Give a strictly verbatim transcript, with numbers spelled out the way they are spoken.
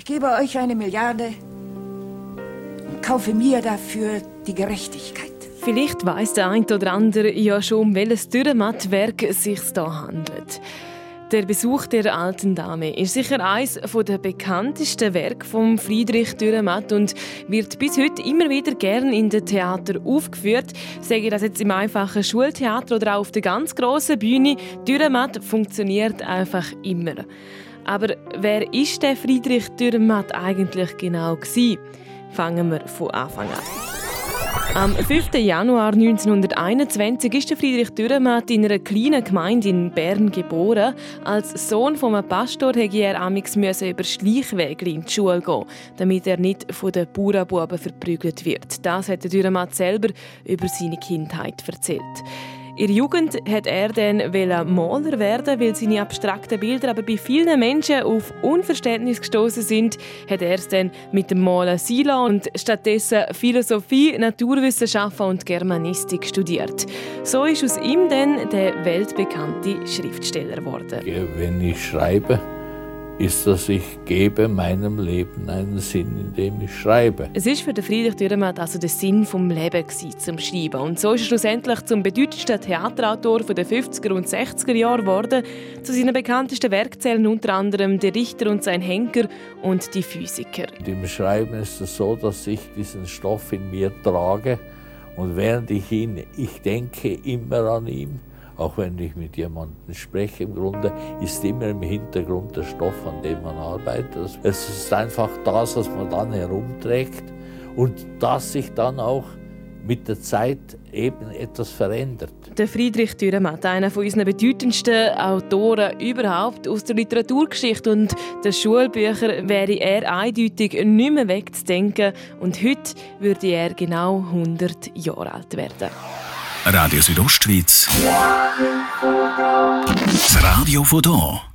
Ich gebe euch eine Milliarde und kaufe mir dafür die Gerechtigkeit. Vielleicht weiss der eine oder andere ja schon, um welches Dürrenmatt-Werk es sich hier handelt. Der Besuch der alten Dame ist sicher eines der bekanntesten Werke von Friedrich Dürrenmatt und wird bis heute immer wieder gern in den Theatern aufgeführt. Sage ich das jetzt im einfachen Schultheater oder auch auf der ganz grossen Bühne. Dürrenmatt funktioniert einfach immer. Aber wer ist der Friedrich Dürrenmatt eigentlich genau gewesen? Fangen wir von Anfang an. Am fünften Januar neunzehnhunderteinundzwanzig ist Friedrich Dürrenmatt in einer kleinen Gemeinde in Bern geboren. Als Sohn eines Pastors musste er amigs über Schleichwege in die Schule gehen, damit er nicht von den Bauernbuben verprügelt wird. Das hat Dürrenmatt selber über seine Kindheit erzählt. In der Jugend wollte er dann Maler werden, weil seine abstrakten Bilder aber bei vielen Menschen auf Unverständnis gestoßen sind, hat er es dann mit dem Malen sein lassen und stattdessen Philosophie, Naturwissenschaften und Germanistik studiert. So ist aus ihm dann der weltbekannte Schriftsteller geworden. Wenn ich schreibe, ist, dass ich gebe meinem Leben einen Sinn, indem ich schreibe. Es war für den Friedrich Dürrenmatt also der Sinn des Lebens zum Schreiben. Und so ist er schlussendlich zum bedeutendsten Theaterautor der fünfziger und sechziger Jahre geworden. Zu seinen bekanntesten Werken zählen unter anderem «Der Richter und sein Henker» und «Die Physiker». Und im Schreiben ist es so, dass ich diesen Stoff in mir trage und während ich ihn, ich denke immer an ihn. Auch wenn ich mit jemandem spreche, im Grunde ist immer im Hintergrund der Stoff, an dem man arbeitet. Es ist einfach das, was man dann herumträgt und das sich dann auch mit der Zeit eben etwas verändert. Der Friedrich Dürrenmatt, einer von unseren bedeutendsten Autoren überhaupt aus der Literaturgeschichte und den Schulbüchern, wäre er eindeutig nicht mehr wegzudenken und heute würde er genau hundert Jahre alt werden. Radio Südostschweiz. Das Radio von hier.